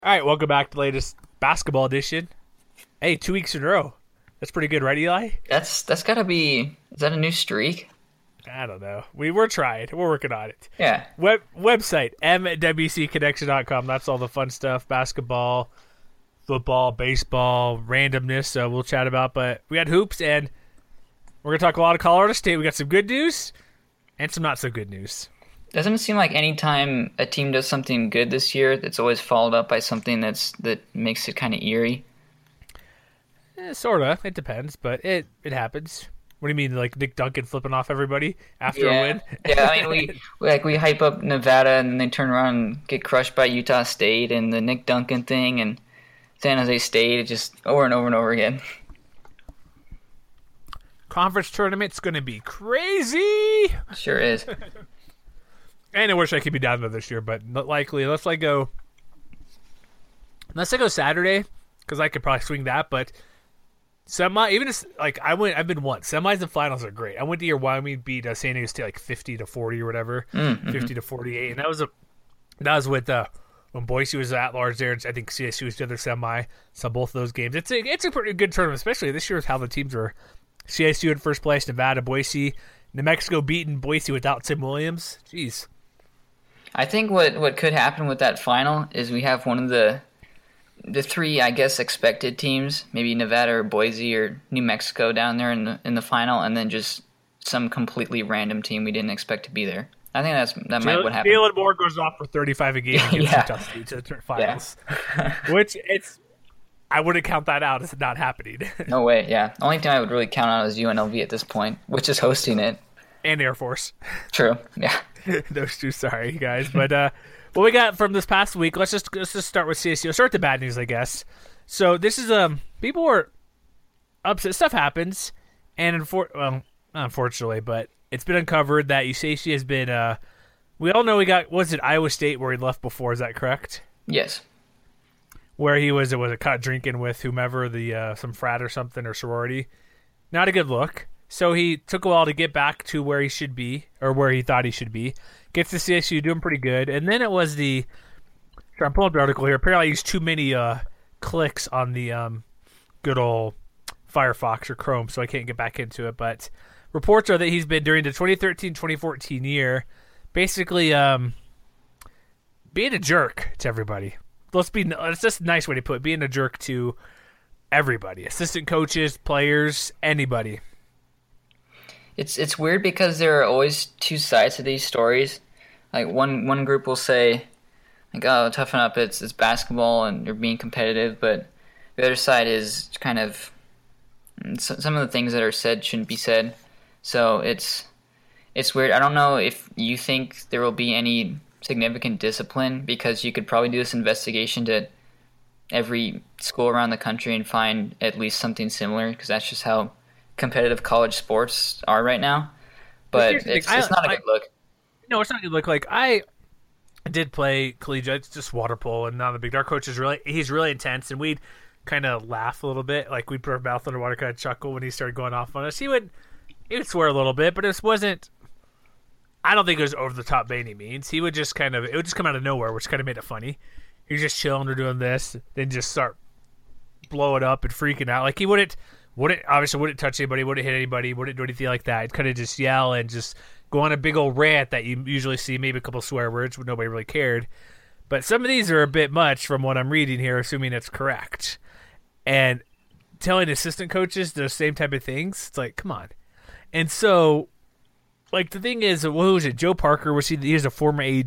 All right, welcome back to the latest basketball edition. Hey, 2 weeks in a row. That's pretty good, right, Eli? That's gotta be. Is that a new streak? I don't know. We're trying. We're working on it. Yeah. Website, mwcconnection.com. That's all the fun stuff. Basketball, football, baseball, randomness. So we'll chat about. But we got hoops, and we're going to talk a lot of Colorado State. We got some good news and some not so good news. Doesn't it seem like anytime a team does something good this year, it's always followed up by something that makes it kind of eerie? Sort of. It depends, but it happens. What do you mean, like Nick Duncan flipping off everybody after a Yeah. win? Yeah, I mean we hype up Nevada and then they turn around and get crushed by Utah State and the Nick Duncan thing and San Jose State, just over and over and over again. Conference tournament's going to be crazy. Sure is. And I wish I could be down there this year, but not likely. Unless I go Saturday, because I could probably swing that. But I've been once. Semis and finals are great. I went to year Wyoming beat San Diego State like 50-40 or whatever, 50-48, and that was with when Boise was at large there. And I think CSU was the other semi. Saw both of those games. It's a pretty good tournament, especially this year with how the teams are. CSU in first place, Nevada, Boise, New Mexico beating Boise without Tim Williams. Jeez. I think what could happen with that final is we have one of the three, I guess, expected teams, maybe Nevada or Boise or New Mexico down there in the final, and then just some completely random team we didn't expect to be there. I think that might what happened. Jalen Moore goes off for 35 a game against Yeah. Utah State to the finals, Yeah. which I wouldn't count that out as not happening. No way, yeah. The only team I would really count on is UNLV at this point, which is hosting it. And Air Force. True, yeah. Those two, sorry guys, but what we got from this past week? Let's just start with CSU. Let's start with the bad news, I guess. So this is people were upset. Stuff happens, and not unfortunately, but it's been uncovered that USAC has been. We all know was it Iowa State where he left before? Is that correct? Yes. Where he was caught drinking with whomever, the some frat or something or sorority. Not a good look. So he took a while to get back to where he should be, or where he thought he should be. Gets to CSU, doing pretty good. And then it was I'm pulling up the article here. Apparently I used too many clicks on the good old Firefox or Chrome, so I can't get back into it. But reports are that he's been, during the 2013-2014 year, basically being a jerk to everybody. It's just a nice way to put it, being a jerk to everybody. Assistant coaches, players, anybody. It's weird because there are always two sides to these stories. Like one group will say, like, oh, toughen up, it's basketball and you're being competitive, but the other side is kind of some of the things that are said shouldn't be said. So it's weird. I don't know if you think there will be any significant discipline, because you could probably do this investigation to every school around the country and find at least something similar, because that's just how competitive college sports are right now. But it's not a good look. No, it's not a good look. Like, I did play collegiate, it's just water polo, and now the big dark coach he's really intense, and we'd kind of laugh a little bit, like we'd put our mouth underwater, kind of chuckle when he started going off on us. He would swear a little bit, but it wasn't. I don't think it was over the top by any means. He would just it would just come out of nowhere, which kind of made it funny. He was just chilling or doing this, then just start blowing up and freaking out. Like, he wouldn't touch anybody, wouldn't hit anybody, wouldn't do anything like that. He'd kind of just yell and just go on a big old rant that you usually see, maybe a couple swear words, but nobody really cared. But some of these are a bit much from what I'm reading here, assuming it's correct. And telling assistant coaches the same type of things, it's like, come on. And so, like, the thing is, what was it? Joe Parker, he was a former AD.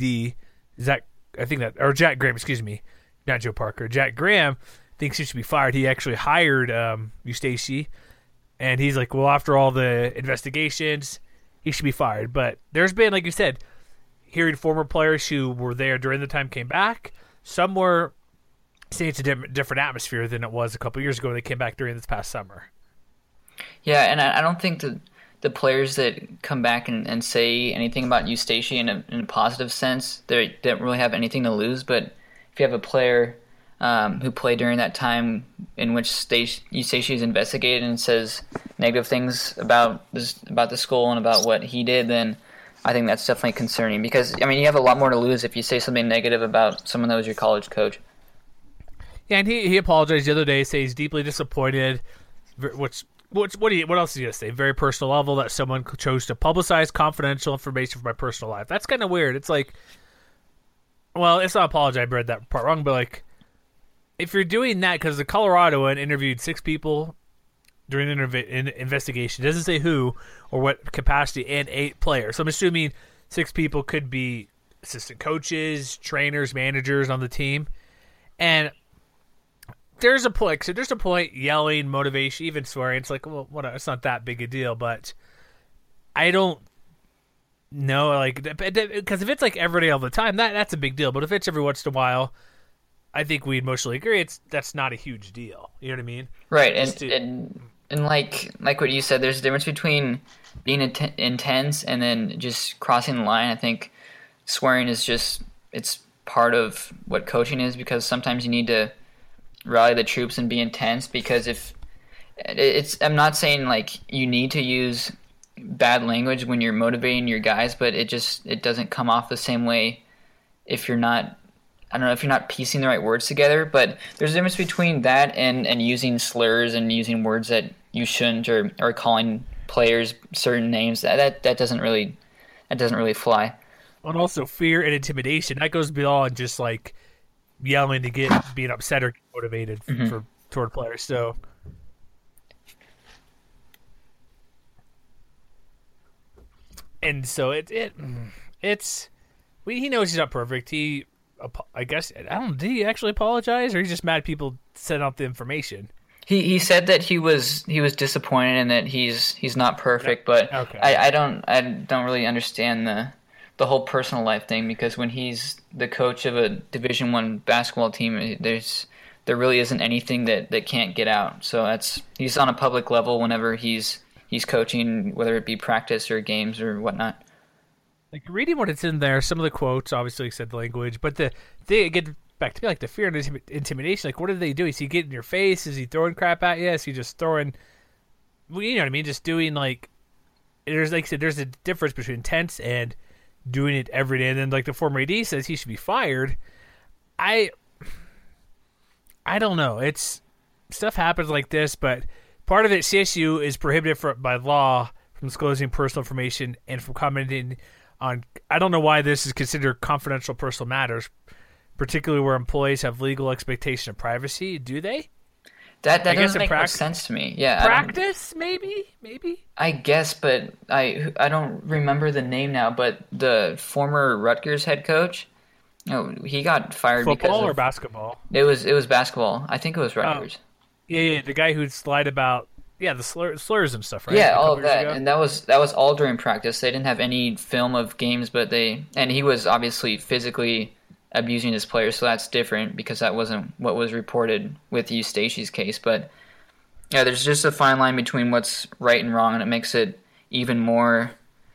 Or Jack Graham, excuse me. Not Joe Parker. Jack Graham thinks he should be fired. He actually hired Eustace, and he's like, well, after all the investigations, he should be fired. But there's been, like you said, hearing former players who were there during the time came back. Some were saying it's a different atmosphere than it was a couple years ago when they came back during this past summer. Yeah, and I don't think the players that come back and say anything about Eustace in a positive sense, they don't really have anything to lose. But if you have a player who played during that time in which Eustace is investigated and says negative things about the school and about what he did, then I think that's definitely concerning. Because, I mean, you have a lot more to lose if you say something negative about someone that was your college coach. Yeah, and he apologized the other day, saying he's deeply disappointed. What else is he gonna say? Very personal level that someone chose to publicize confidential information from my personal life. That's kind of weird. It's like, well, it's not apologize. I read that part wrong, but like, if you're doing that because the Coloradoan interviewed 6 people during an investigation, it doesn't say who or what capacity, and 8 players. So I'm assuming 6 people could be assistant coaches, trainers, managers on the team, and there's a point. So there's a point yelling, motivation, even swearing. It's like, well, what? It's not that big a deal, but I don't know, like, because if it's like every day all the time, that's a big deal. But if it's every once in a while, I think we'd mostly agree that's not a huge deal. You know what I mean? Right, and like what you said, there's a difference between being intense and then just crossing the line. I think swearing is just, it's part of what coaching is, because sometimes you need to rally the troops and be intense, because I'm not saying like you need to use bad language when you're motivating your guys, but it doesn't come off the same way if you're not, I don't know, if you're not piecing the right words together. But there's a difference between that and using slurs and using words that you shouldn't, or calling players certain names. That doesn't really fly. And also fear and intimidation, that goes beyond just like yelling to being upset or motivated toward players. So and so it's he knows he's not perfect. I guess, I don't know, did he actually apologize, or he's just mad people sent out the information? He said that he was disappointed and that he's not perfect, but okay. I don't really understand the whole personal life thing, because when he's the coach of a Division I basketball team, there really isn't anything that can't get out. So he's on a public level whenever he's coaching, whether it be practice or games or whatnot. Like, reading what it's in there, some of the quotes obviously said the language, but they get back to me like the fear and intimidation. Like, what do they do? Is he getting in your face? Is he throwing crap at you? Is he just throwing? Well, you know what I mean? Just doing, like, there's, like I said, there's a difference between intense and doing it every day. And then, like, the former AD says he should be fired. I don't know. It's stuff happens like this, but part of it, CSU is prohibited by law from disclosing personal information and from commenting on. I don't know why this is considered confidential personal matters, particularly where employees have legal expectation of privacy. Do they? That doesn't make much sense to me. Yeah, practice, maybe. I guess, but I don't remember the name now. But the former Rutgers head coach, he got fired because football or basketball. It was basketball. I think it was Rutgers. Yeah, the guy who'd slide about the slurs and stuff, right? Yeah, all of that, and that was all during practice. They didn't have any film of games, and he was obviously physically abusing his players, so that's different because that wasn't what was reported with Eustachy's case. But yeah, there's just a fine line between what's right and wrong, and it makes it even more.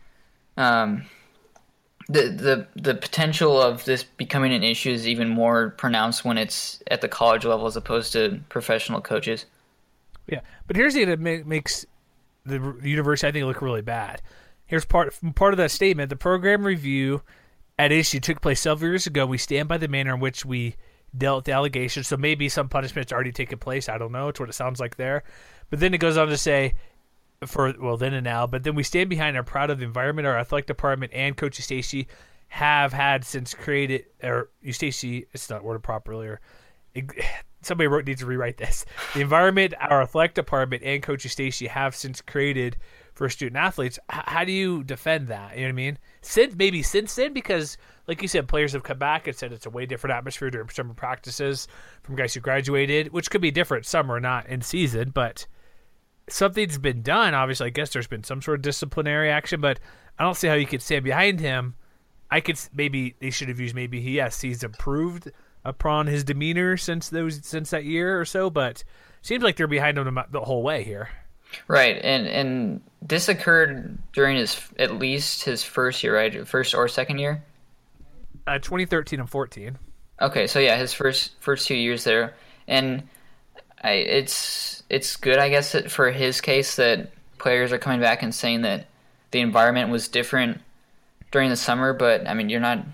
The potential of this becoming an issue is even more pronounced when it's at the college level as opposed to professional coaches. Yeah, but here's the thing that makes the university, I think, look really bad. Here's part of that statement: the program review at issue took place several years ago. We stand by the manner in which we dealt with the allegations. So maybe some punishment's already taken place. I don't know. It's what it sounds like there. But then it goes on to say, then and now, but then we stand behind and are proud of the environment our athletic department and Coach Eustachy have had since created, or Eustachy, it's not worded properly, or somebody needs to rewrite this. The environment our athletic department and Coach Eustachy have since created for student athletes. How do you defend that? You know what I mean? Since then, because like you said, players have come back and said it's a way different atmosphere during summer practices from guys who graduated, which could be different summer, not in season, but something's been done. Obviously, I guess there's been some sort of disciplinary action, but I don't see how you could stand behind him. Maybe they should have used he's improved upon his demeanor since that year or so, but seems like they're behind him the whole way here. Right, and this occurred during at least his first year, right? First or second year? 2013 and 14. Okay, so yeah, his first 2 years there, and it's good, I guess, for his case that players are coming back and saying that the environment was different during the summer. But I mean, you're not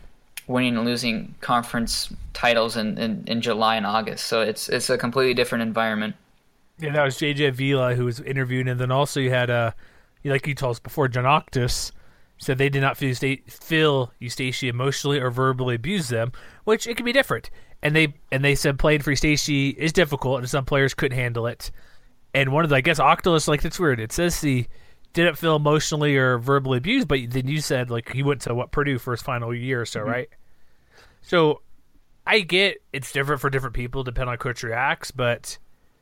winning and losing conference titles in July and August. So it's a completely different environment. Yeah, that was JJ Avila who was interviewed, and then also you had like you told us before, John Octus said they did not feel Eustachy emotionally or verbally abused them, which it can be different. And they said playing for Eustachy is difficult, and some players couldn't handle it. And one of the, I guess, Octus, like, it's weird. It says he didn't feel emotionally or verbally abused, but then you said, like, he went to, Purdue for his final year or so, right? So I get it's different for different people, depending on how coach reacts, but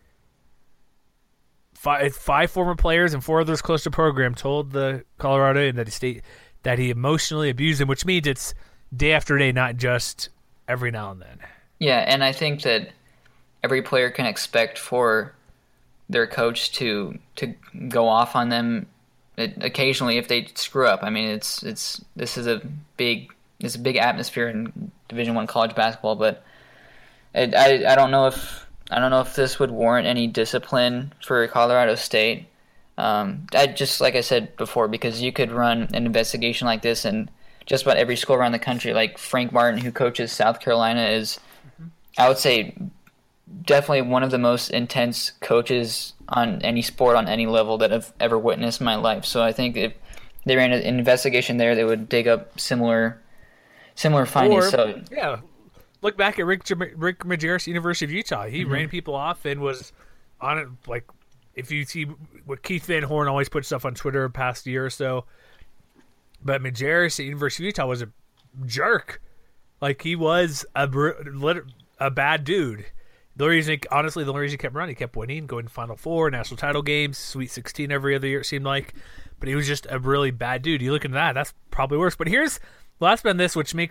five former players and 4 others close to the program told the Colorado that he emotionally abused him, which means it's day after day, not just every now and then. Yeah, and I think that every player can expect for their coach to go off on them occasionally if they screw up. I mean, this is a big atmosphere in Division I college basketball, but I don't know if this would warrant any discipline for Colorado State. Just like I said before, because you could run an investigation like this in just about every school around the country. Like Frank Martin, who coaches South Carolina, is, I would say, definitely one of the most intense coaches on any sport on any level that I've ever witnessed in my life. So I think if they ran an investigation there, they would dig up similar findings. Yeah, look back at Rick Majerus, University of Utah. He ran people off and was on it. Like, if you see what Keith Van Horn always puts stuff on Twitter the past year or so, but Majerus at University of Utah was a jerk. Like, he was a bad dude. The only reason he kept running, he kept winning, going to Final Four, national title games, Sweet 16 every other year, it seemed like. But he was just a really bad dude. You look at that, that's probably worse. But here's the last bit on this, which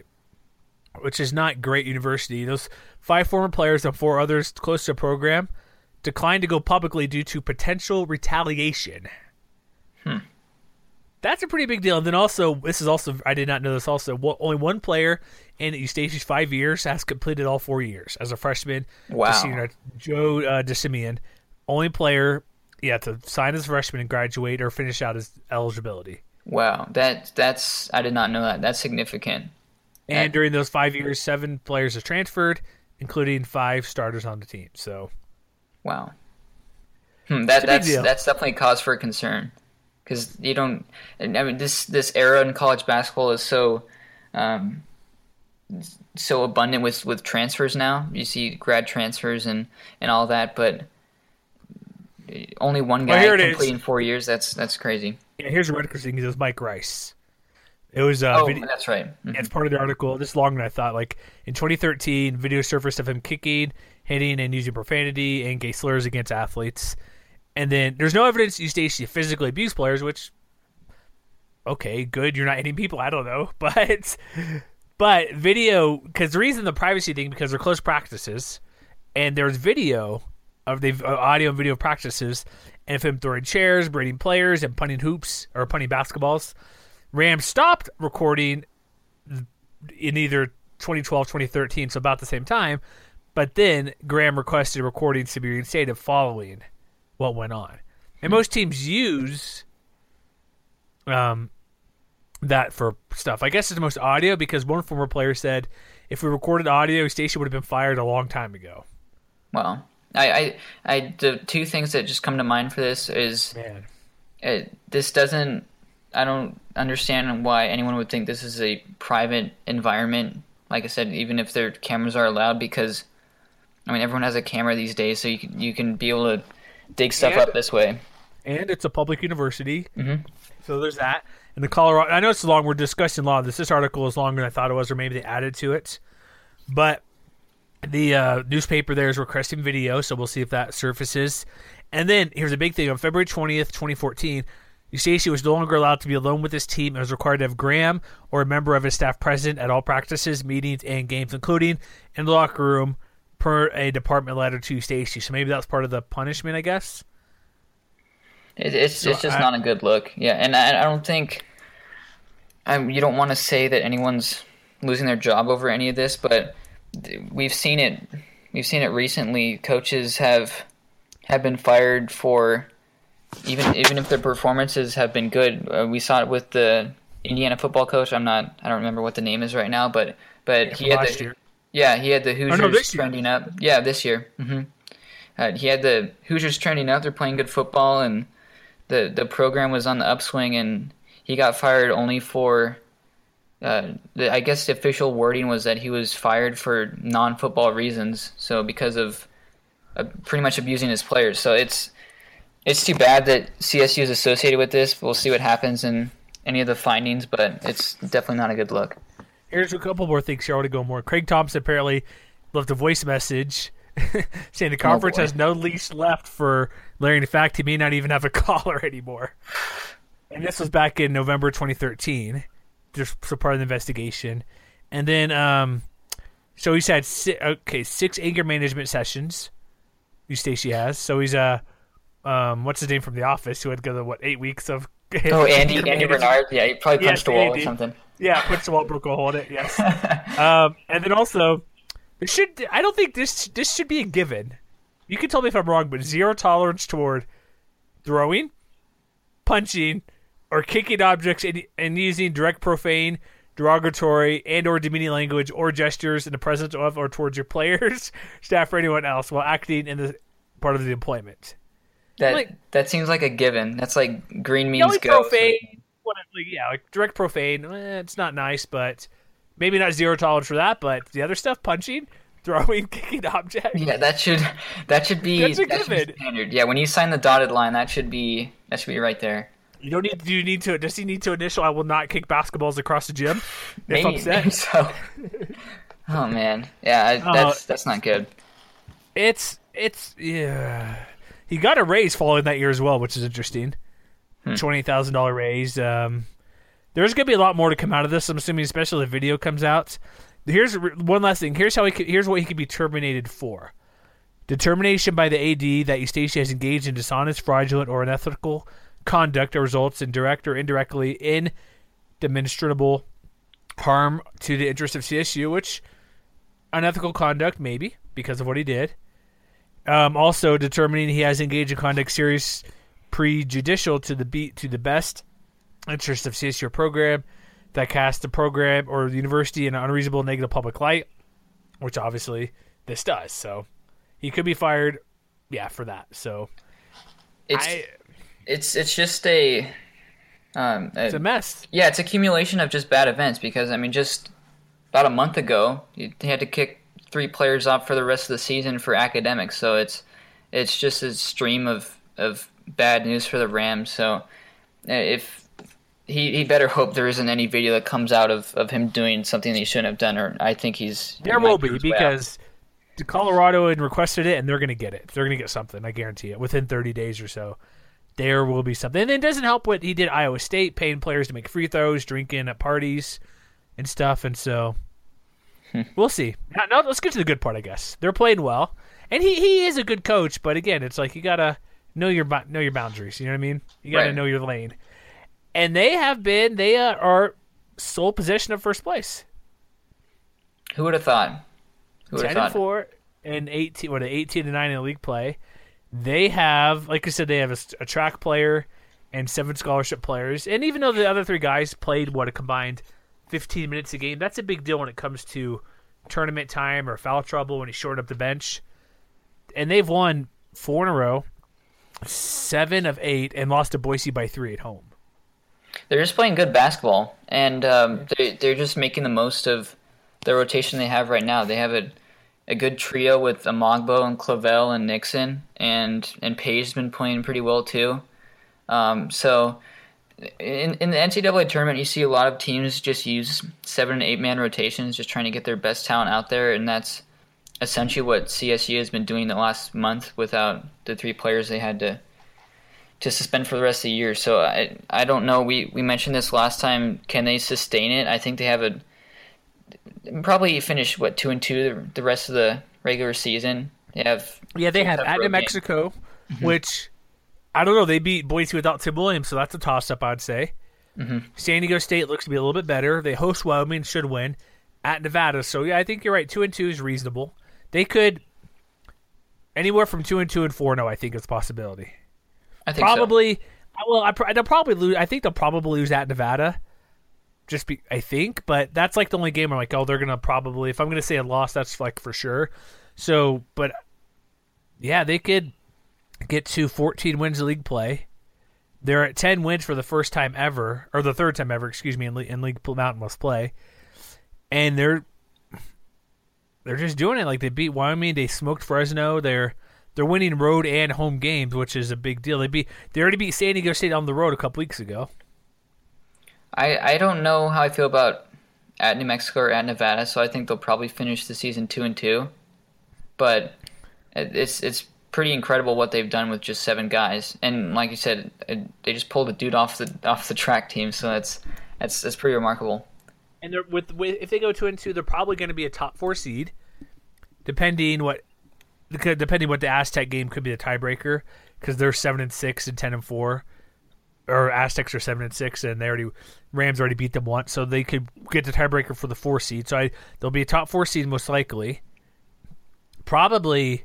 is not great university. Those 5 former players and 4 others close to the program declined to go publicly due to potential retaliation. That's a pretty big deal. And then also, I did not know this also, only one player in Eustachy's 5 years has completed all 4 years as a freshman. Wow. Joe DeSimian, only player, to sign as a freshman and graduate or finish out his eligibility. Wow, that's I did not know that. That's significant. And during those 5 years, 7 players have transferred, including 5 starters on the team. So, wow, that's definitely cause for concern, because you don't. I mean, this era in college basketball is so abundant with transfers now. You see grad transfers and all that, but only one guy completing 4 years. That's crazy. Yeah, here's a Rutgers thing. It was Mike Rice. It was that's right. Mm-hmm. It's part of the article. This is longer than I thought. Like, in 2013, video surfaced of him kicking, hitting, and using profanity and gay slurs against athletes. And then there's no evidence Eustachy physically abused players, which, okay, good. You're not hitting people. I don't know, but video, because the reason the privacy thing, because they're close practices, and there's video of the audio and video practices, and of him throwing chairs, braiding players, and punting hoops or punting basketballs. Rams stopped recording in either 2012, 2013, so about the same time, but then Graham requested recordings to be reinstated following what went on. And most teams use that for stuff. I guess it's the most audio, because one former player said if we recorded audio, Eustachy would have been fired a long time ago. Wow. I the 2 things that just come to mind for this is I don't understand why anyone would think this is a private environment. Like I said, even if their cameras are allowed, because I mean, everyone has a camera these days, so you can be able to dig stuff up this way. And it's a public university, so there's that. And the Colorado, I know it's long. We're discussing a lot of this. This article is longer than I thought it was, or maybe they added to it. But the newspaper there is requesting video, so we'll see if that surfaces. And then here's a big thing: on February 20th, 2014. Eustachy was no longer allowed to be alone with his team and was required to have Graham or a member of his staff present at all practices, meetings, and games, including in the locker room, per a department letter to Eustachy. So maybe that's part of the punishment, I guess. It's just not a good look. Yeah, and I don't think you don't want to say that anyone's losing their job over any of this, but we've seen it. We've seen it recently. Coaches have been fired for. Even if their performances have been good, we saw it with the Indiana football coach. I don't remember what the name is right now, but he had last year. Yeah, he had the Hoosiers this year. trending up. Yeah, this year. He had the Hoosiers trending up. They're playing good football, and the program was on the upswing. And he got fired only for, I guess the official wording was that he was fired for non-football reasons. So because of pretty much abusing his players. So it's too bad that CSU is associated with this. We'll see what happens in any of the findings, but it's definitely not a good look. Here's a couple more things here. I want to go more. Craig Thompson apparently left a voice message saying the conference has no leash left for Larry. In fact, he may not even have a caller anymore. And this was back in November 2013, just so part of the investigation. And then, so he's had 6 anger management sessions. Stacey has. So he's what's his name from The Office, who had to go 8 weeks of. Andy Bernard. Yeah, he probably punched a wall or something. Yeah, punched the wall, broke a hole in it. Yes. And then also, I don't think this should be a given. You can tell me if I'm wrong, but 0 tolerance toward throwing, punching, or kicking objects and using direct profane, derogatory, and or demeaning language or gestures in the presence of or towards your players, staff, or anyone else while acting in the part of the employment. That seems like a given. That's like green means go. Profane, like direct profane. It's not nice, but maybe not 0 tolerance for that. But the other stuff, punching, throwing, kicking objects. Yeah, that should be that's a given. Standard. Yeah, when you sign the dotted line, that should be right there. Does he need to initial? I will not kick basketballs across the gym. Maybe so. Oh man, yeah, that's not good. It's yeah. He got a raise following that year as well, which is interesting. $20,000 raise. There's going to be a lot more to come out of this. I'm assuming, especially if the video comes out. Here's one last thing. Here's what he could be terminated for: determination by the AD that Eustachy has engaged in dishonest, fraudulent, or unethical conduct that results in direct or indirectly in demonstrable harm to the interest of CSU, which unethical conduct maybe because of what he did. Also determining he has engaged in conduct serious prejudicial to the best interest of CSU program that casts the program or the university in an unreasonable negative public light, which obviously this does. So he could be fired, for that. So it's just it's a mess. Yeah, it's accumulation of just bad events because just about a month ago he had to kick 3 players off for the rest of the season for academics. So it's just a stream of bad news for the Rams. So if he better hope there isn't any video that comes out of him doing something that he shouldn't have done, or I think there will be because Colorado had requested it and they're going to get it. They're going to get something, I guarantee it, within 30 days or so. There will be something. And it doesn't help what he did at Iowa State, paying players to make free throws, drinking at parties and stuff. And so we'll see. Now, let's get to the good part, I guess. They're playing well. And he is a good coach, but again, it's like you got to know your boundaries. You know what I mean? You got to know your lane. And they are sole possession of first place. Who would have thought? 10-4 and 18-9 in the league play. They have, like I said, they have a track player and 7 scholarship players. And even though the other 3 guys played a combined 15 minutes a game, that's a big deal when it comes to tournament time or foul trouble when he shored up the bench. And they've won 4 in a row, 7 of 8, and lost to Boise by 3 at home. They're just playing good basketball, and they're just making the most of the rotation they have right now. They have a good trio with Amagbo and Clavel and Nixon, and Page's been playing pretty well too. So in the NCAA tournament, you see a lot of teams just use 7 and 8 man rotations, just trying to get their best talent out there, and that's essentially what CSU has been doing the last month without the 3 players they had to suspend for the rest of the year. So I don't know. We mentioned this last time. Can they sustain it? I think they have probably finish 2-2 the rest of the regular season. They have at New Mexico, which I don't know. They beat Boise without Tim Williams, so that's a toss-up, I'd say. Mm-hmm. San Diego State looks to be a little bit better. They host Wyoming, should win at Nevada. So I think you're right. 2-2 is reasonable. They could anywhere from 2-2 and 4-0. I think it's a possibility. I think probably. So. Well, they'll probably lose. I think they'll probably lose at Nevada. I think, but that's like the only game I'm like, oh, they're gonna probably. If I'm gonna say a loss, that's like for sure. So, but yeah, they could get to 14 wins of league play. They're at 10 wins for the first time ever, or the third time ever, excuse me, in League Mountain West play, and they're just doing it. Like they beat Wyoming, they smoked Fresno. They're winning road and home games, which is a big deal. They already beat San Diego State on the road a couple weeks ago. I don't know how I feel about at New Mexico or at Nevada, so I think they'll probably finish the season 2-2. But it's pretty incredible what they've done with just 7 guys, and like you said, they just pulled a dude off the track team, so that's pretty remarkable. And they're if they go 2-2, they're probably going to be a top 4 seed, depending what the Aztec game could be a tiebreaker, because they're 7-6 and 10-4, or Aztecs are 7-6, and Rams already beat them once, so they could get the tiebreaker for the 4 seed. So they'll be a top 4 seed most likely. Probably,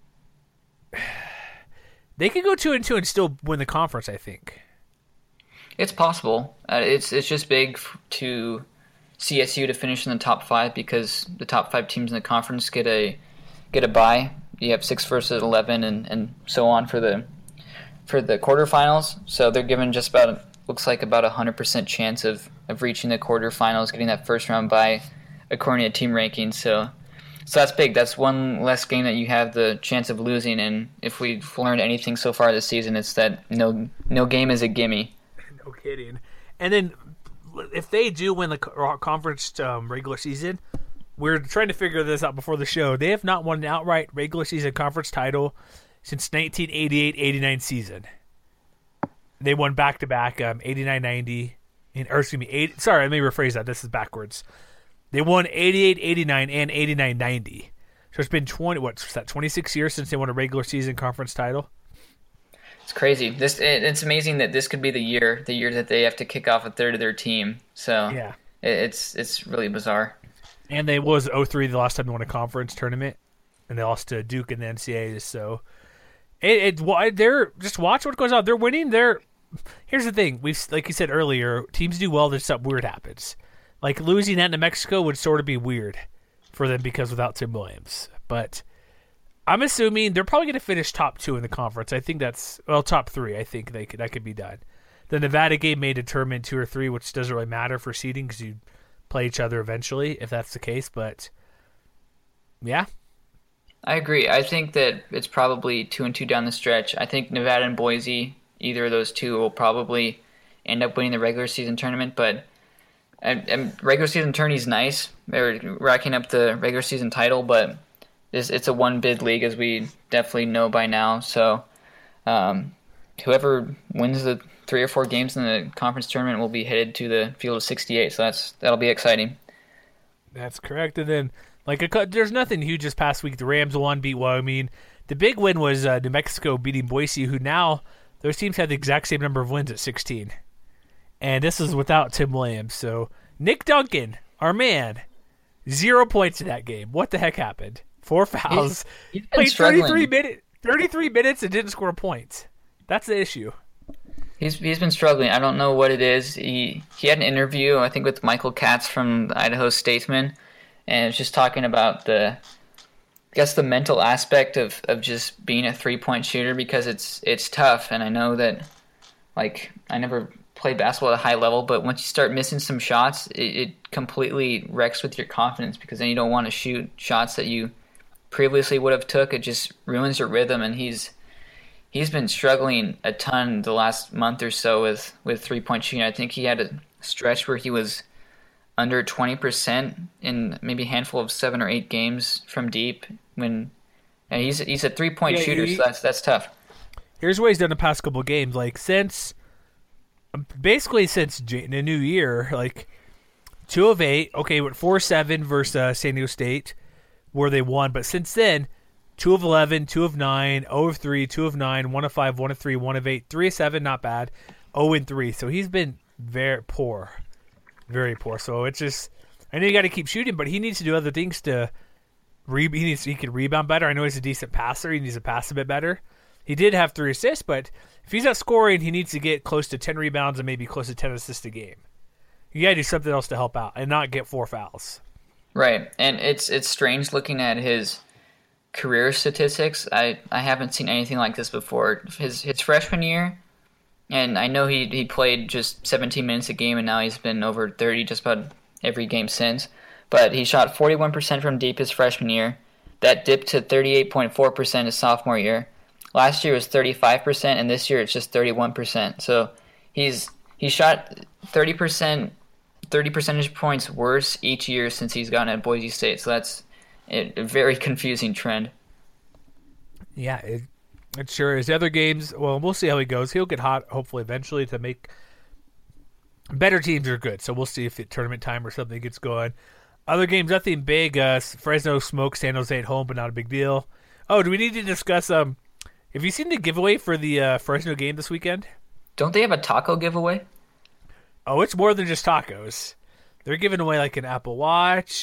they could go 2-2 and still win the conference. I think it's possible. It's just big to CSU to finish in the top 5, because the top 5 teams in the conference get a bye. You have 6 versus 11 and so on for the quarterfinals. So they're given just about 100% chance of reaching the quarterfinals, getting that first round bye according to team rankings. So that's big. That's one less game that you have the chance of losing. And if we've learned anything so far this season, it's that no game is a gimme. No kidding. And then if they do win the conference regular season, we're trying to figure this out before the show. They have not won an outright regular season conference title since 1988-89 season. They won back-to-back 89-90. Sorry, let me rephrase that. This is backwards. They won 88-89 and 89-90. So it's been 26 years since they won a regular season conference title? It's crazy. It's amazing that this could be the year that they have to kick off a third of their team. So yeah, it's really bizarre. And they was 0-3 the last time they won a conference tournament, and they lost to Duke in the NCAAs. So they're just watch what goes on. They're winning. Here's the thing. Like you said earlier, teams do well. There's something weird happens. Like losing at New Mexico would sort of be weird for them because without Tim Williams. But I'm assuming they're probably going to finish top 2 in the conference. I think top 3. I think that could be done. The Nevada game may determine 2 or 3, which doesn't really matter for seeding because you play each other eventually if that's the case. But yeah, I agree. I think that it's probably 2-2 down the stretch. I think Nevada and Boise, either of those two, will probably end up winning the regular season tournament. But regular season tourney's nice. They're racking up the regular season title, but it's a one-bid league, as we definitely know by now. So whoever wins the 3 or 4 games in the conference tournament will be headed to the field of 68. So that'll be exciting. That's correct. And then there's nothing huge this past week. The Rams won, beat Wyoming. The big win was New Mexico beating Boise, who now those teams have the exact same number of wins at 16. And this is without Tim Williams. So Nick Duncan, our man, 0 points in that game. What the heck happened? 4 fouls. He's played 33 minutes and didn't score points. That's the issue. He's been struggling. I don't know what it is. He had an interview, I think, with Michael Katz from the Idaho Statesman, and it's just talking about the mental aspect of just being a 3-point shooter, because it's tough. And I know that, like, I never played basketball at a high level, but once you start missing some shots, it completely wrecks with your confidence, because then you don't want to shoot shots that you previously would have took. It just ruins your rhythm, and he's been struggling a ton the last month or so with 3-point shooting. I think he had a stretch where he was under 20% in maybe a handful of 7 or 8 games from deep. And he's a 3-point shooter, so that's tough. Here's what he's done the past couple of games. Like since the new year, like 2 of 8. Okay, went 4-7 versus San Diego State, where they won. But since then, 2 of 11, 2 of 9, 0 of 3, 2 of 9, 1 of 5, 1 of 3, 1 of 8, 3 of 7, not bad, 0 and 3. So he's been very poor. Very poor. So it's just, I know you got to keep shooting, but he needs to do other things to he can rebound better. I know he's a decent passer. He needs to pass a bit better. He did have 3 assists, but if he's not scoring, he needs to get close to 10 rebounds and maybe close to 10 assists a game. You got to do something else to help out and not get 4 fouls. Right, and it's strange looking at his career statistics. I haven't seen anything like this before. His freshman year, and I know he played just 17 minutes a game, and now he's been over 30 just about every game since. But he shot 41% from deep his freshman year. That dipped to 38.4% his sophomore year. Last year was 35%, and this year it's just 31%. So he shot 30 percentage points worse each year since he's gotten at Boise State. So that's a very confusing trend. Yeah, it sure is. The other games, well, we'll see how he goes. He'll get hot, hopefully, eventually to make better teams are good. So we'll see if the tournament time or something gets going. Other games, nothing big. Fresno smoked San Jose at home, but not a big deal. Oh, do we need to discuss? Have you seen the giveaway for the Fresno game this weekend? Don't they have a taco giveaway? Oh, it's more than just tacos. They're giving away like an Apple Watch.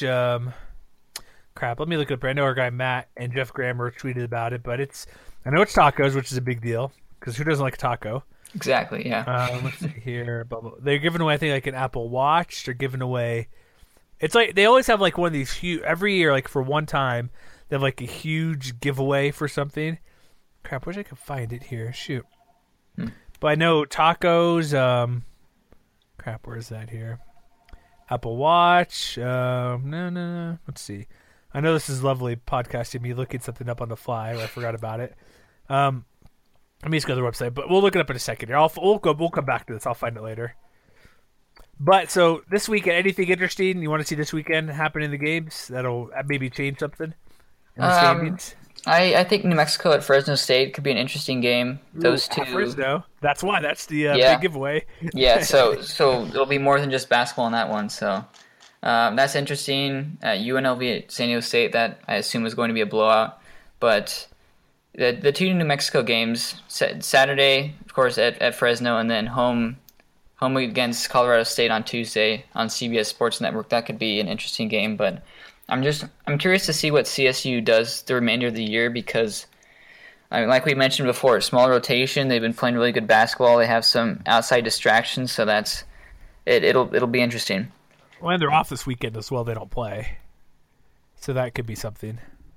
Crap, let me look it up. I know our guy Matt and Jeff Grammer tweeted about it, but I know it's tacos, which is a big deal because who doesn't like a taco? Exactly, yeah. Let's see here. They're giving away, I think, like an Apple Watch. They're giving away. It's like they always have like one of these huge every year. Like for one time, they have like a huge giveaway for something. Crap, wish I could find it here. Shoot. But I know tacos. Crap, where is that here? Apple Watch. No. Let's see. I know this is lovely podcasting me looking something up on the fly. I forgot about it. Let me just go to the website, but we'll look it up in a second here. We'll come back to this. I'll find it later. But so this weekend, anything interesting you want to see this weekend happen in the games that'll maybe change something in the standings? I think New Mexico at Fresno State could be an interesting game. Those two. Fresno. That's why. That's the big giveaway. Yeah. So it'll be more than just basketball in that one. So that's interesting. UNLV at San Diego State. That I assume is going to be a blowout. But the two New Mexico games, Saturday, of course, at Fresno, and then home against Colorado State on Tuesday on CBS Sports Network. That could be an interesting game, but I'm curious to see what CSU does the remainder of the year because, I mean, like we mentioned before, small rotation. They've been playing really good basketball. They have some outside distractions, so that's it. It'll be interesting. Well, and they're off this weekend as well. They don't play, so that could be something.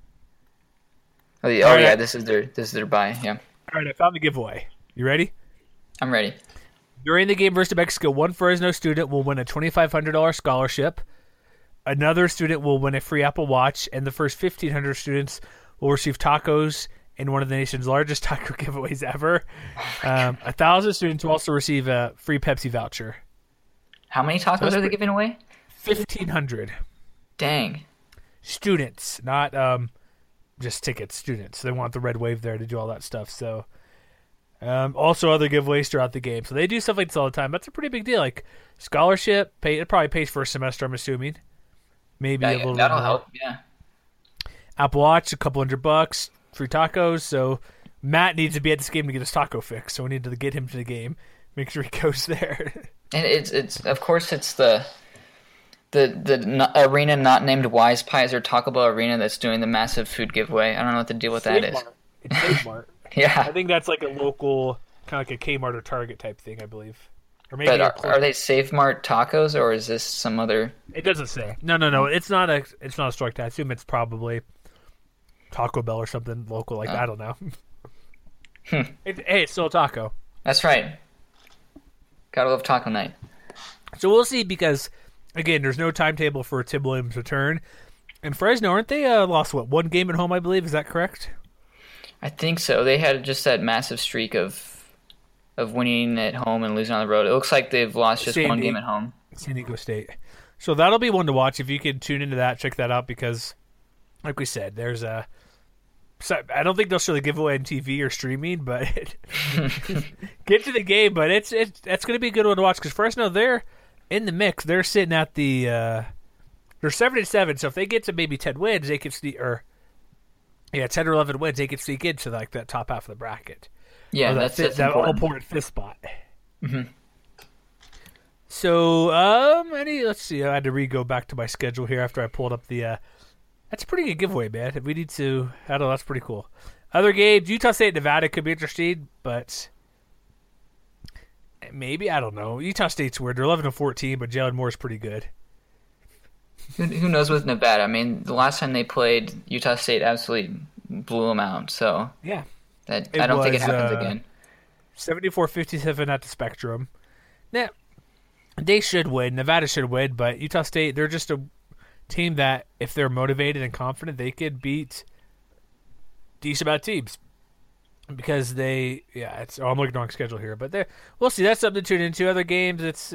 Right. This is their bye. Yeah. All right, I found the giveaway. You ready? I'm ready. During the game versus New Mexico, one Fresno student will win a $2,500 scholarship. Another student will win a free Apple Watch, and the first 1,500 students will receive tacos in one of the nation's largest taco giveaways ever. 1,000 students will also receive a free Pepsi voucher. How many tacos are they giving away? 1,500. Dang. Students, not just tickets. Students. They want the red wave there to do all that stuff. So, also other giveaways throughout the game. So they do stuff like this all the time. That's a pretty big deal. Like scholarship, it probably pays for a semester. I'm assuming. Maybe a little bit that'll more. help. Yeah. Apple Watch, a couple $100, free tacos. So Matt needs to be at this game to get his taco fix. So we need to get him to the game. Make sure he goes there. And it's of course it's the arena not named Wise Pies or Taco Bell Arena that's doing the massive food giveaway. I don't know what the deal with that is. It's Save Mart. Yeah. I think that's like a local, kind of like a Kmart or Target type thing, I believe. Or maybe but are they Save Mart tacos or is this some other? It doesn't say. No. It's not a store like that. I assume it's probably Taco Bell or something local like that. I don't know. Hey, it's still a taco. That's right. Gotta love taco night. So we'll see because, again, there's no timetable for Tim Williams' return. And Fresno, aren't they lost, one game at home, I believe? Is that correct? I think so. They had just that massive streak of winning at home and losing on the road. It looks like they've lost just one game at home. San Diego State. So that'll be one to watch. If you can tune into that, check that out because, like we said, there's a... So I don't think they'll show the giveaway on TV or streaming, but get to the game. But it's going to be a good one to watch because Fresno, they're in the mix. They're sitting at the they're 7-7. So if they get to maybe 10 wins, they can sneak 10 or 11 wins, they can sneak into like that top half of the bracket. Yeah, that's that all-important fifth spot. Mm-hmm. So let's see. I had to go back to my schedule here after I pulled up the. That's a pretty good giveaway, man. We need to. I don't know. That's pretty cool. Other games, Utah State, Nevada could be interesting, but Maybe, I don't know. Utah State's weird. They're 11-14, but Jalen Moore's pretty good. Who knows with Nevada? I mean, the last time they played, Utah State absolutely blew them out. So Yeah. I don't think it happens again. 74-57 at the Spectrum. Now, they should win. Nevada should win, but Utah State, they're just a team that, if they're motivated and confident, they could beat decent amount of teams. Because I'm looking at the wrong schedule here, but we'll see. That's something to tune into. Other games, it's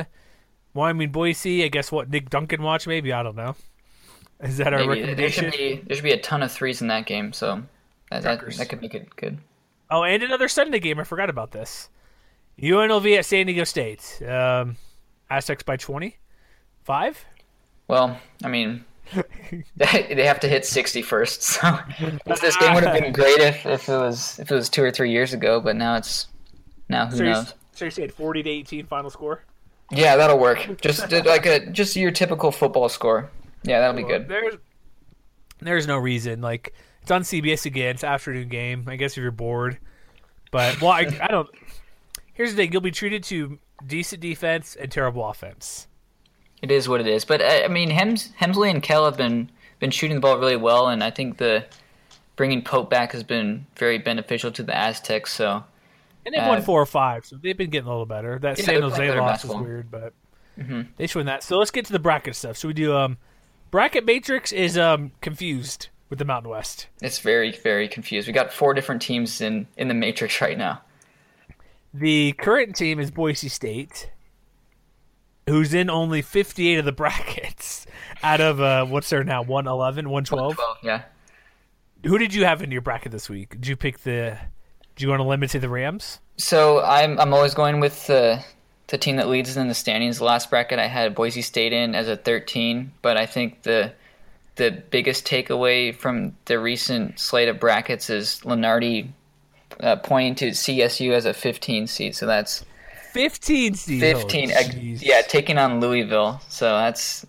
Boise. I guess what Nick Duncan watch, maybe, I don't know. Is that our recommendation? There should be a ton of threes in that game, so that could make it good. Oh, and another Sunday game. I forgot about this. UNLV at San Diego State. Aztecs by 25. Well, I mean, they have to hit 60 first. So this game would have been great if it was 2 or 3 years ago, but now who knows? So you're saying 40-18 final score? Yeah, that'll work. Just your typical football score. Yeah, that'll be good. There's no reason. Like, it's on CBS again. It's an afternoon game. I guess if you're bored, but I don't. Here's the thing: you'll be treated to decent defense and terrible offense. It is what it is. But I mean, Hemsley and Kell have been shooting the ball really well, and I think bringing Pope back has been very beneficial to the Aztecs. So, and they've won 4 or 5, so they've been getting a little better. That San Jose loss is weird, but they should win that. So let's get to the bracket stuff. So we do bracket matrix is confused with the Mountain West. It's very, very confused. We got 4 different teams in the matrix right now. The current team is Boise State, who's in only 58 of the brackets out of what's there now, 111, 112? 112, yeah. Who did you have in your bracket this week? Did you want to limit to the Rams? So I'm always going with the team that leads in the standings. The last bracket I had Boise State in as a 13, but I think the biggest takeaway from the recent slate of brackets is Lenardi pointing to CSU as a 15 seed. So that's 15 seed. 15, taking on Louisville. So that's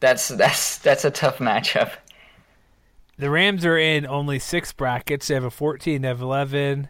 a tough matchup. The Rams are in only 6 brackets. They have a 14. They have 11.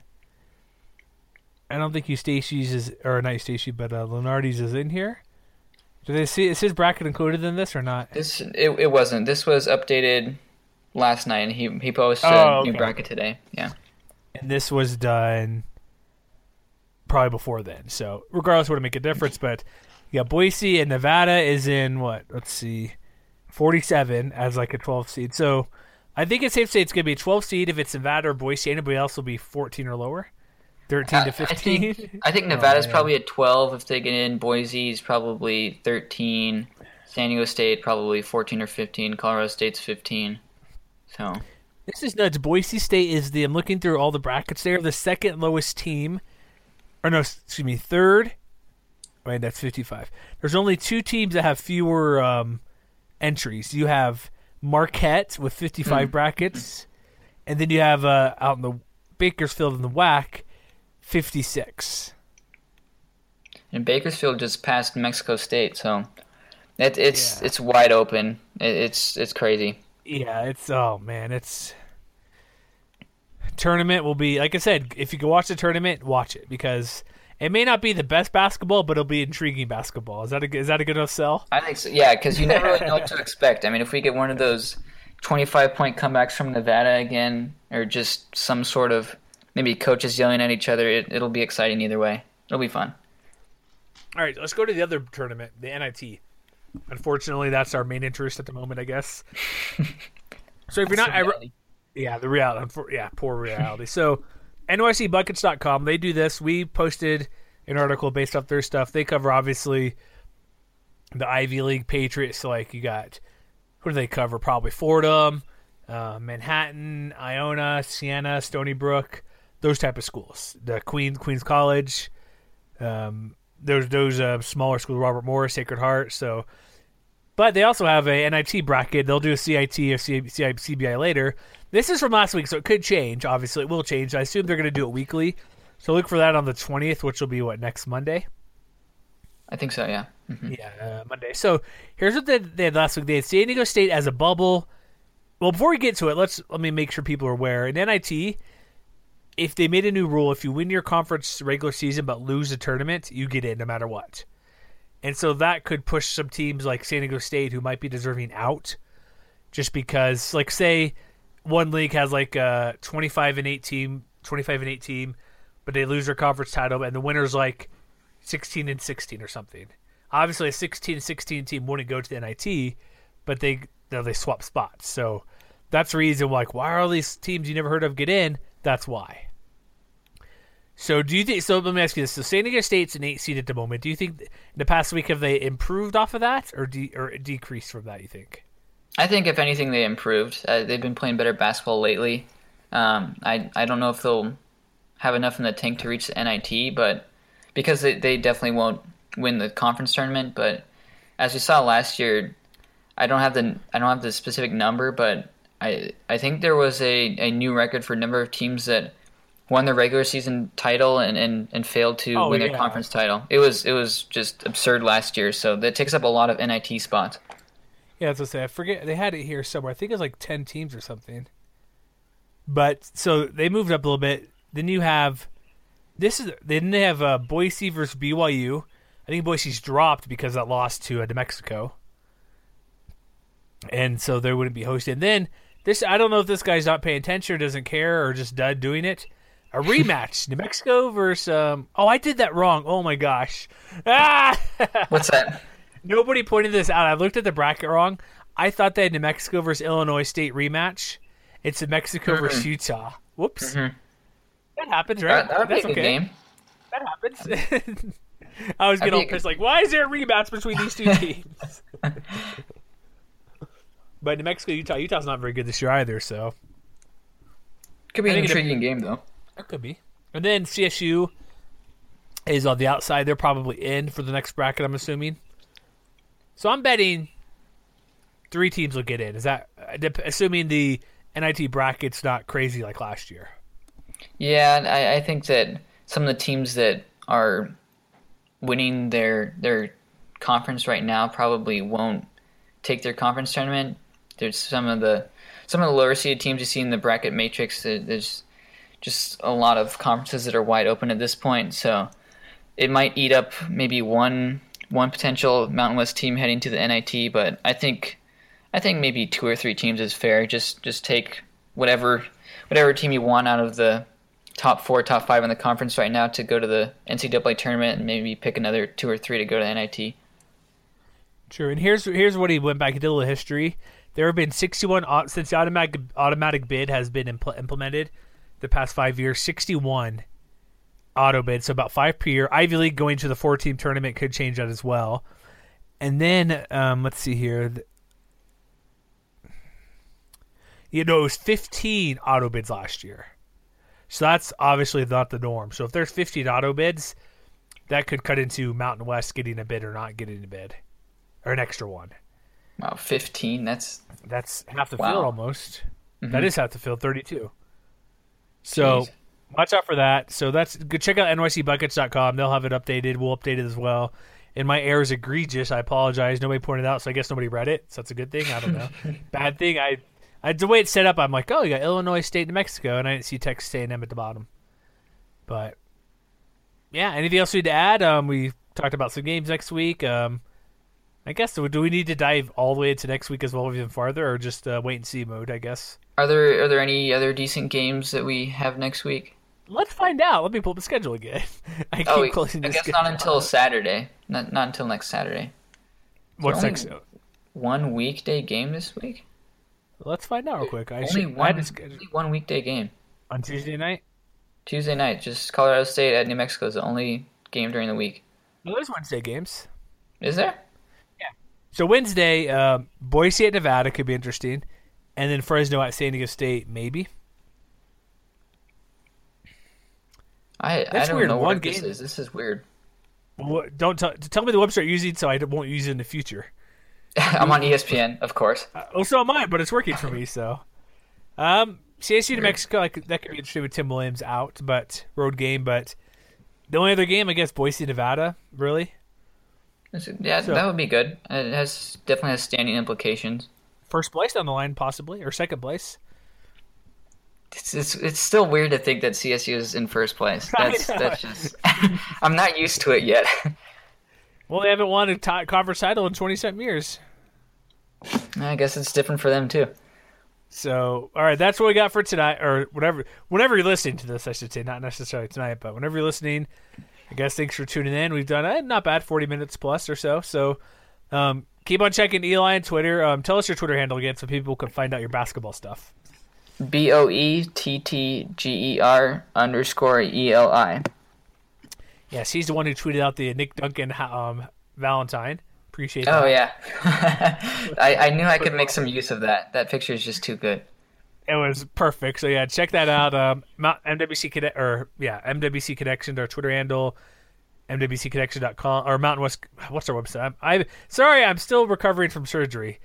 I don't think Eustachy's but Lenardi's is in here. Do they see? Is his bracket included in this or not? It wasn't. This was updated last night, and he posted a new bracket today. Yeah. And this was done probably before then. So regardless, it would make a difference. But yeah, Boise and Nevada is in what? Let's see, 47 as like a 12 seed. So I think it's safe to say it's going to be a 12 seed if it's Nevada or Boise. Anybody else will be 14 or lower. 13 to 15. I think Nevada's probably a 12 if they get in. Boise's probably 13. San Diego State probably 14 or 15. Colorado State's 15. So this is nuts. Boise State is I'm looking through all the brackets. They're the second lowest team. Or no, excuse me, third. Wait, that's 55. There's only 2 teams that have fewer entries. You have Marquette with 55 brackets, and then you have out in the Bakersfield in the WAC, 56. And Bakersfield just passed Mexico State, so it's wide open. It's crazy. Yeah, it's tournament will be, like I said, if you can watch the tournament, watch it, because it may not be the best basketball, but it'll be intriguing basketball. Is that a good enough sell? I think so. Yeah, because you never really know what to expect. I mean, if we get one of those 25-point comebacks from Nevada again, or just some sort of maybe coaches yelling at each other, it'll be exciting either way. It'll be fun. All right, let's go to the other tournament, the NIT. Unfortunately, that's our main interest at the moment, I guess. So if you're not, the reality, poor reality. So NYCbuckets.com, they do this. We posted an article based off their stuff. They cover obviously the Ivy League Patriots. So like you got, who do they cover? Probably Fordham, Manhattan, Iona, Siena, Stony Brook, those type of schools. The Queens College. Those smaller schools, Robert Morris, Sacred Heart. So, but they also have a NIT bracket. They'll do a CIT or CBI later. This is from last week, so it could change. Obviously, it will change. I assume they're going to do it weekly. So look for that on the 20th, which will be next Monday? I think so, yeah. Mm-hmm. Yeah, Monday. So here's what they had last week. They had San Diego State as a bubble. Well, before we get to it, let me make sure people are aware. In NIT, if they made a new rule, if you win your conference regular season but lose the tournament, you get in no matter what. And so that could push some teams like San Diego State who might be deserving out just because, like, say one league has like a 25-8 team, but they lose their conference title and the winner's like 16-16 or something. Obviously a 16-16 team wouldn't go to the NIT, but they swap spots. So that's the reason, like, why are all these teams you never heard of get in? That's why. So do you think? So let me ask you this: so San Diego State's an 8 seed at the moment. Do you think in the past week have they improved off of that, or decreased from that? You think? I think if anything, they improved. They've been playing better basketball lately. I don't know if they'll have enough in the tank to reach the NIT, but because they definitely won't win the conference tournament. But as we saw last year, I don't have the specific number, but I think there was a new record for a number of teams that won their regular season title and failed to win their conference title. It was just absurd last year, so that takes up a lot of NIT spots. Yeah, that's what I say. I forget they had it here somewhere. I think it was like 10 teams or something. But so they moved up a little bit. Then you have Then they have Boise versus BYU. I think Boise's dropped because that lost to New Mexico, and so they wouldn't be hosted. And then this, I don't know if this guy's not paying attention or doesn't care or just done doing it. A rematch, New Mexico versus. I did that wrong. Oh my gosh! Ah! What's that? Nobody pointed this out. I looked at the bracket wrong. I thought they had New Mexico versus Illinois State rematch. It's New Mexico versus Utah. Whoops. Mm-hmm. That happens, right? That would be That's a good okay. game. That happens. I was getting all pissed, like, why is there a rematch between these two teams? But New Mexico, Utah's not very good this year either, so. Could be an intriguing game, though. It could be. And then CSU is on the outside. They're probably in for the next bracket, I'm assuming. So I'm betting 3 teams will get in. Is that assuming the NIT bracket's not crazy like last year? Yeah, I think that some of the teams that are winning their conference right now probably won't take their conference tournament. There's some of the lower seeded teams you see in the bracket matrix. There's just a lot of conferences that are wide open at this point, so it might eat up maybe one potential Mountain West team heading to the NIT. But I think maybe 2 or 3 teams is fair. Just take whatever team you want out of the top 4, top 5 in the conference right now to go to the NCAA tournament, and maybe pick another 2 or 3 to go to the NIT. True, and here's what he went back. He did a little history. There have been 61 since the automatic bid has been implemented the past 5 years. 61 auto bids, so about 5 per year. Ivy League going to the 4-team tournament could change that as well. And then let's see here. It was 15 auto bids last year. So that's obviously not the norm. So if there's 15 auto bids, that could cut into Mountain West getting a bid or not getting a bid. Or an extra one. Wow, 15? That's half the field almost. Mm-hmm. That is half the field, 32. So Jeez. Watch out for that. So that's good. Check out nycbuckets.com. They'll have it updated. We'll update it as well. And my error is egregious. I apologize. Nobody pointed it out, so I guess nobody read it. So that's a good thing. I don't know. Bad thing. The way it's set up, I'm like, oh, you got Illinois State, New Mexico, and I didn't see Texas A&M at the bottom. But yeah, anything else we need to add? We talked about some games next week. I guess, do we need to dive all the way into next week as well, even farther, or just wait and see mode, I guess? Are there any other decent games that we have next week? Let's find out. Let me pull up the schedule again. I guess not until Saturday. Not until next Saturday. What's next? One weekday game this week? Let's find out real quick. Only one weekday game. On Tuesday night? Tuesday night. Just Colorado State at New Mexico is the only game during the week. No, there's Wednesday games. Is there? Yeah. So Wednesday, Boise at Nevada could be interesting. And then Fresno at San Diego State, maybe. I don't weird. know One what game. this is. This is weird. Well, don't tell me the website you're using so I won't use it in the future. I'm on ESPN, of course. So am I, but it's working for me. So, CSU New Mexico, that could be interesting with Tim Williams out, but road game. But the only other game, I guess, Boise, Nevada. Really? Yeah, that would be good. It definitely has standing implications. First place on the line, possibly, or second place. It's still weird to think that CSU is in first place. I That's know. that's just I'm not used to it yet. Well, they haven't won a conference title in 20-something years. I guess it's different for them too. So, all right, that's what we got for tonight, or whenever you're listening to this, I should say, not necessarily tonight, but whenever you're listening, I guess thanks for tuning in. We've done not bad, 40 minutes plus or so. So, keep on checking Eli on Twitter. Tell us your Twitter handle again so people can find out your basketball stuff. BOETTGER_ELI. Yes, he's the one who tweeted out the Nick Duncan Valentine. Appreciate that. Oh yeah, I knew I could make some use of that. That picture is just too good. It was perfect. So yeah, check that out. MWC Connect, MWC Connection, our Twitter handle, MWCconnection.com or Mountain West. What's our website? I'm still recovering from surgery.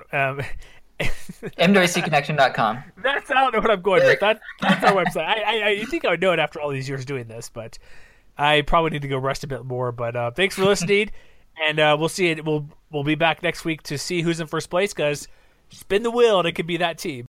MWCconnection.com. That's I don't know what I'm going with. That's our website. I think I would know it after all these years doing this, but I probably need to go rest a bit more. But thanks for listening, and we'll see it. We'll be back next week to see who's in first place because spin the wheel and it could be that team.